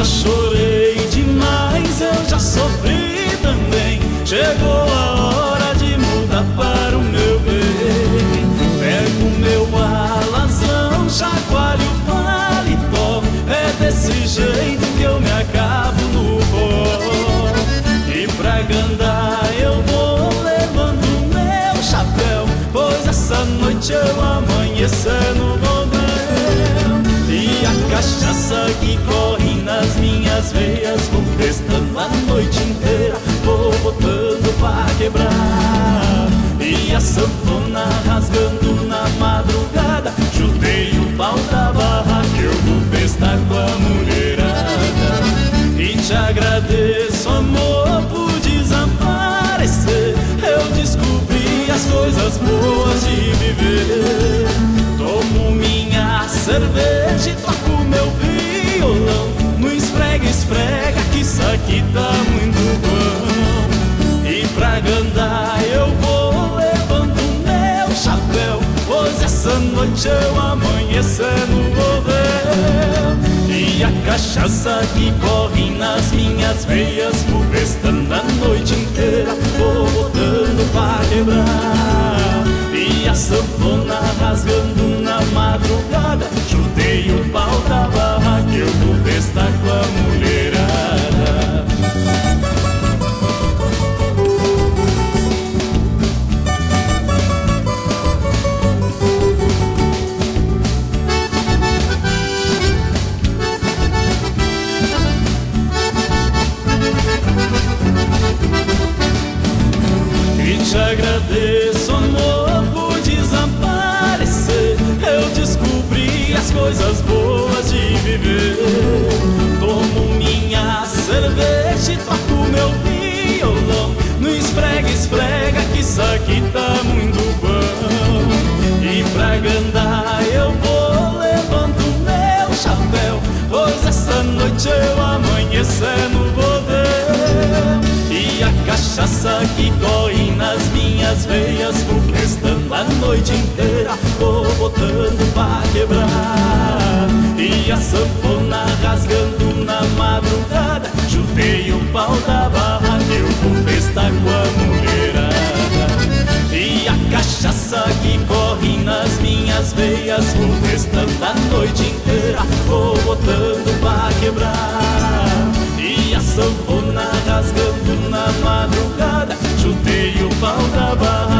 chorei demais, eu já sofri também. Chegou a hora de mudar para o meu bem. Pego meu alazão, chacoalho o paletó. É desse jeito que eu me acabo no pó. E pra Gandá eu vou levando meu chapéu, pois essa noite eu amanhecer no bordel. E a cachaça que corre nas minhas veias, vou festando a noite inteira, vou botando pra quebrar. E a sanfona rasgando na madrugada, chutei o pau da barra que eu vou festar com a mulherada. E te agradeço, amor, por desaparecer. Eu descobri as coisas boas de viver. Tomo minha cerveja e toco meu violão. No esfrega, esfrega, que isso aqui tá muito bom. E pra Gandá eu vou levando meu chapéu, pois essa noite eu amanhecer no bordel. E a cachaça que corre nas minhas veias, vou festando a noite inteira, vou botando pra quebrar. E a sanfona rasgando na madrugada, chutei o pau da barra que eu vou festar com a mulherada. E te agradeço, amor, por desaparecer. Eu descobri as coisas boas de viver. Tomo minha cerveja e toco meu violão. No esfrega, esfrega, que isso aqui tá muito bom. E pra Gandá eu vou levando meu chapéu, pois essa noite eu amanhecer no bordel. E a cachaça que corre nas minhas veias, vou festando a noite inteira, vou botando pra quebrar. E a sanfona rasgando na madrugada, chutei o pau da barra que eu vou festar com a mulherada. E a cachaça que corre nas minhas veias, vou festando a noite inteira, vou botando pra quebrar. E a sanfona rasgando na madrugada, chutei o pau da barra